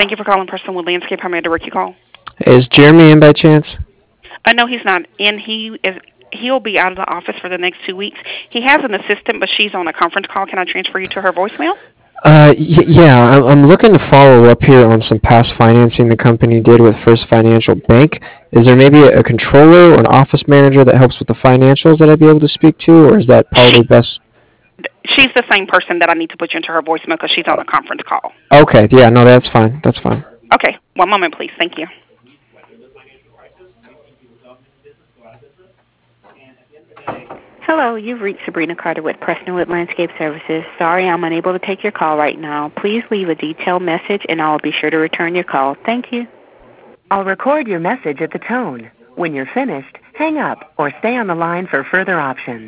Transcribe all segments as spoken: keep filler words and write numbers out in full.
Thank you for calling Personal Landscape. How may I direct your call? Is Jeremy in by chance? Uh, no, he's not in. He is. He'll be out of the office for the next two weeks. He has an assistant, but she's on a conference call. Can I transfer you to her voicemail? Uh, y- yeah, I'm, I'm looking to follow up here on some past financing the company did with First Financial Bank. Is there maybe a, a controller or an office manager that helps with the financials that I'd be able to speak to, or is that She probably best? she's the same person that I need to put you into her voicemail because she's on a conference call. Okay, yeah, no, that's fine. That's fine. Okay, one moment, please. Thank you. Hello, you've reached Sabrina Carter with Prestonwood Landscape Services. Sorry I'm unable to take your call right now. Please leave a detailed message and I'll be sure to return your call. Thank you. I'll record your message at the tone. When you're finished, hang up or stay on the line for further options.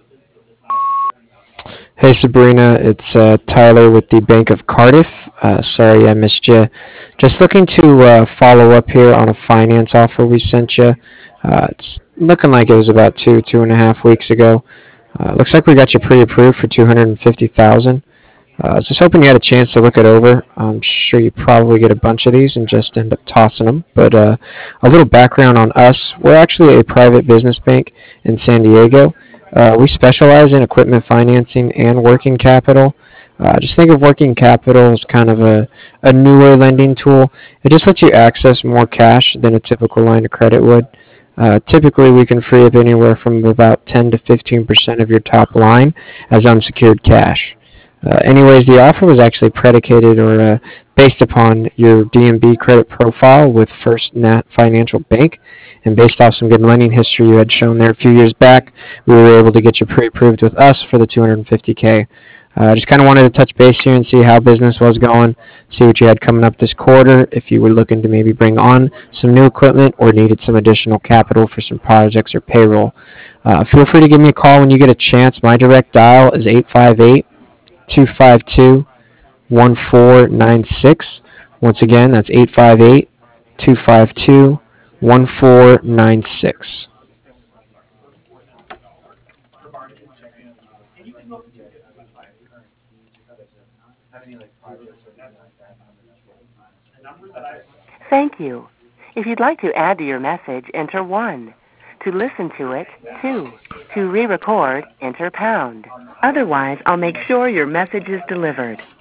Hey Sabrina, it's uh, Tyler with the Bank of Cardiff. Uh, sorry I missed you. Just looking to uh, follow up here on a finance offer we sent you. Uh, it's looking like it was about two, two and a half weeks ago. Uh, looks like we got you pre-approved for two hundred and fifty thousand. Uh, I was just hoping you had a chance to look it over. I'm sure you probably get a bunch of these and just end up tossing them. But uh, a little background on us: we're actually a private business bank in San Diego. Uh, we specialize in equipment financing and working capital. Uh, just think of working capital as kind of a, a newer lending tool. It just lets you access more cash than a typical line of credit would. Uh, typically, we can free up anywhere from about ten to fifteen percent of your top line as unsecured cash. Uh, anyways, the offer was actually predicated or uh, based upon your D M B credit profile with First Nat Financial Bank, and based off some good lending history you had shown there a few years back, we were able to get you pre-approved with us for the two hundred fifty k. I uh, just kind of wanted to touch base here and see how business was going, see what you had coming up this quarter, if you were looking to maybe bring on some new equipment or needed some additional capital for some projects or payroll. Uh, feel free to give me a call when you get a chance. My direct dial is eight five eight, two five two, one four nine six. Once again, that's eight five eight, two five two, one four nine six. Thank you. If you'd like to add to your message, enter one. To listen to it, two. To re-record, enter pound. Otherwise, I'll make sure your message is delivered.